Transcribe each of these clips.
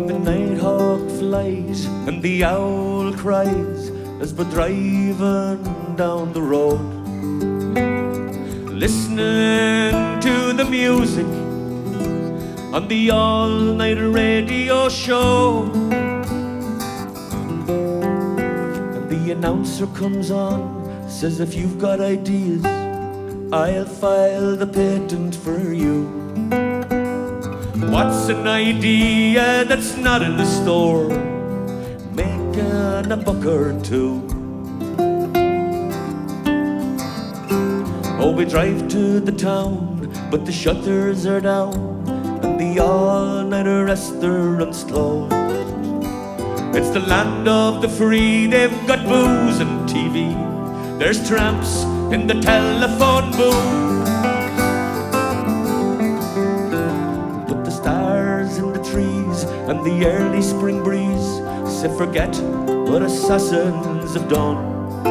the nighthawk flies and the owl cries as we're driving down the road, listening to the music on the all-night radio show. And the announcer comes on, says if you've got ideas, I'll file the patent for you. What's an idea that's not in the store? Making a buck or two. Oh, we drive to the town, but the shutters are down, and the all-nighter restaurant's closed. It's the land of the free, they've got booze and TV. There's tramps in the telephone booth, but the stars in the trees and the early spring breeze say forget what assassins have done.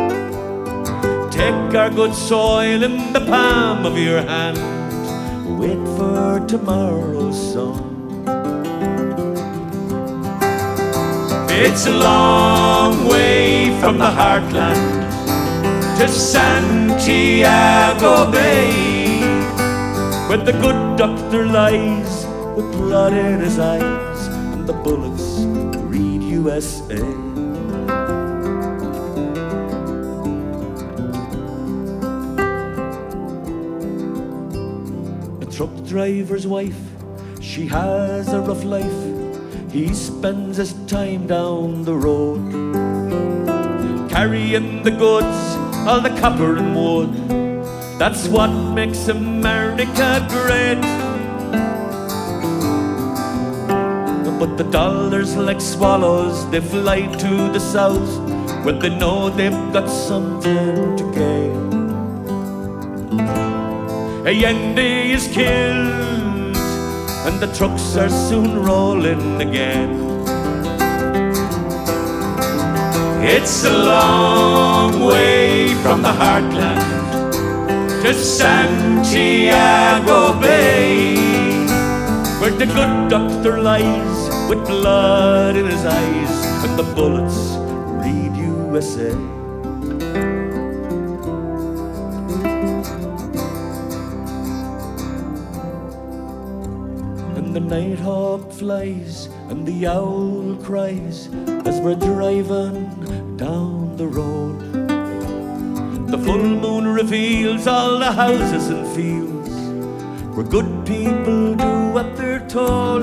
Take our good soil in the palm of your hand, wait for tomorrow's sun. It's a long way from the heartland to Santiago Bay, where the good doctor lies with blood in his eyes and the bullets read USA. A truck driver's wife, she has a rough life. He spends his time down the road, carrying the goods, all the copper and wood. That's what makes America great. But the dollars like swallows, they fly to the south, where they know they've got something to gain. Allende is killed, and the trucks are soon rolling again. It's a long way from the heartland to Santiago Bay, where the good doctor lies with blood in his eyes and the bullets read USA. And the nighthawk flies and the owl cries as we're driving down the road. The full moon reveals all the houses and fields where good people do what they're told.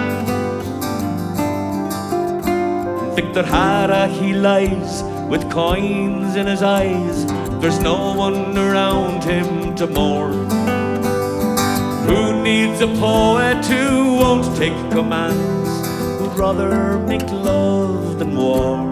Victor Jara, he lies with coins in his eyes. There's no one around him to mourn. Who needs a poet who won't take commands, who'd rather make love than war?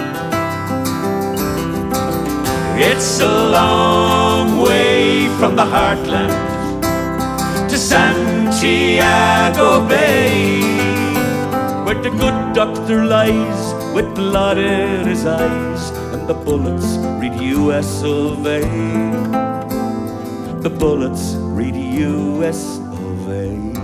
It's a long way from the heartland to Santiago Bay, where the good doctor lies with blood in his eyes and the bullets read US of A. The bullets read US of A.